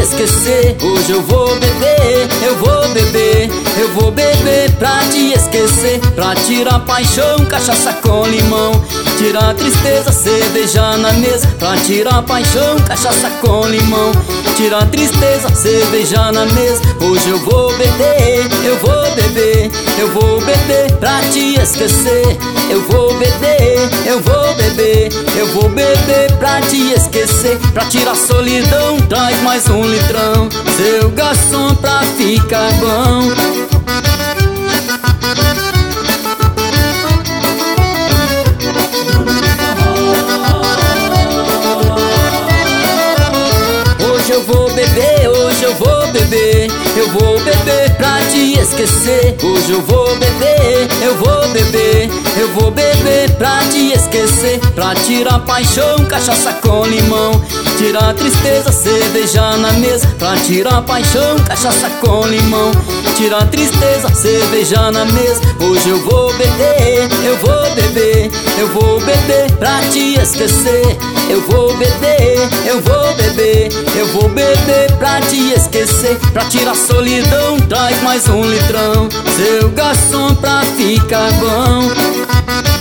esquecer. Hoje eu vou beber, eu vou beber, eu vou beber pra te esquecer. Pra tirar paixão, cachaça com limão. Tirar tristeza, cerveja na mesa. Pra tirar paixão, cachaça com limão. Tirar tristeza, cerveja na mesa. Hoje eu vou beber, eu vou beber, eu vou beber pra te esquecer. Eu vou beber, eu vou beber, eu vou beber pra te esquecer. Pra tirar solidão, traz mais um litrão, seu garçom, pra ficar bom. Hoje eu vou beber, hoje eu vou beber, eu vou beber pra te esquecer. Hoje eu vou beber, eu vou beber, eu vou beber pra te esquecer. Pra tirar paixão, cachaça com limão. Tirar tristeza, cerveja na mesa. Pra tirar paixão, cachaça com limão. Tirar tristeza, cerveja na mesa. Hoje eu vou beber, eu vou beber, eu vou beber pra te esquecer. Eu vou beber, eu vou beber, eu vou beber pra te esquecer. Pra tirar solidão, traz mais um litrão, seu garçom, pra ficar bom.